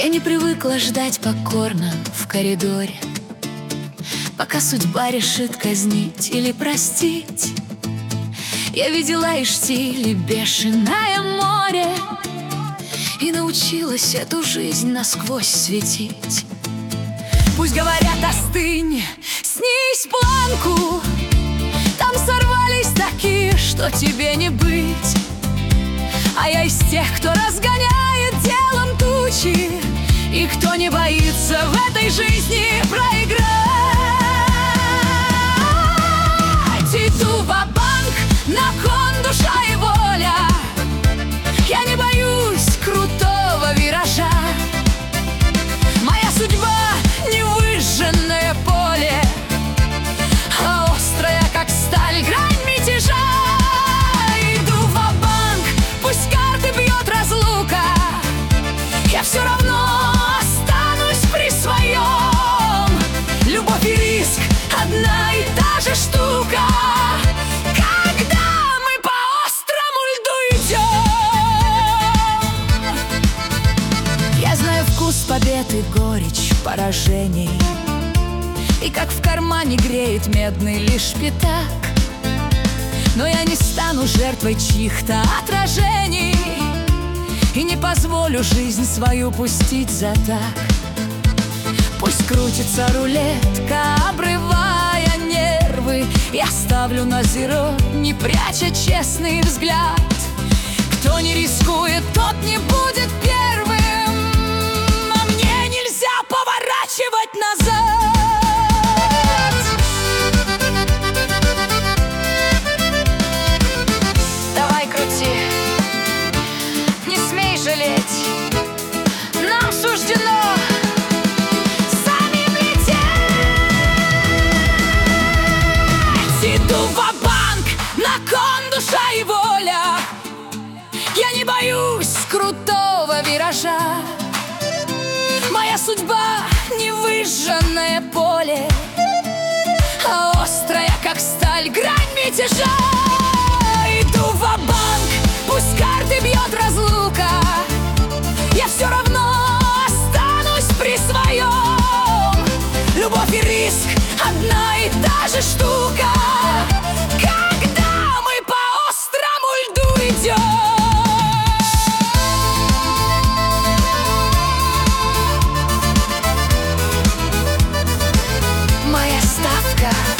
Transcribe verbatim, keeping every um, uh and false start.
не привыкла ждать покорно в коридоре, пока судьба решит казнить или простить. Я видела и штиль, и бешеное море, и научилась эту жизнь насквозь светить. Пусть говорят: остынь, снизь планку, там сорвались такие, что тебе не быть. А я из тех, кто разгоняет делом тучи, и кто не боится в этой жизни проиграть. Иду ва-банк, на кон душа и воля. Я не боюсь крутого виража. Моя судьба — невыжженное поле, а острая, как сталь, грань мятежа. Иду ва-банк, пусть карты бьет разлука, я все равно останусь при своем. Любовь и риск — одна и та же штука, когда мы по острому льду идем. Я знаю вкус побед и горечь поражений, и как в кармане греет медный лишь пятак. Но я не стану жертвой чьих-то отражений и не позволю жизнь свою пустить за так. Пусть крутится рулетка, обрывая нервы, я ставлю на зеро, не пряча честный взгляд. Кто не рискует, тот не будет первым, а мне нельзя поворачивать назад. Давай крути, не смей жалеть, нам суждено самим лететь. Иду ва-банк, на кон душа и воля. Я не боюсь крутого виража. Моя судьба — невыжженное поле, а острая, как сталь, грань мятежа. Иду ва-банк, пусть карты бьет разлука, я все равно останусь при своем. Любовь и риск — одна и та же штука, когда мы по острому льду идем. Моя ставка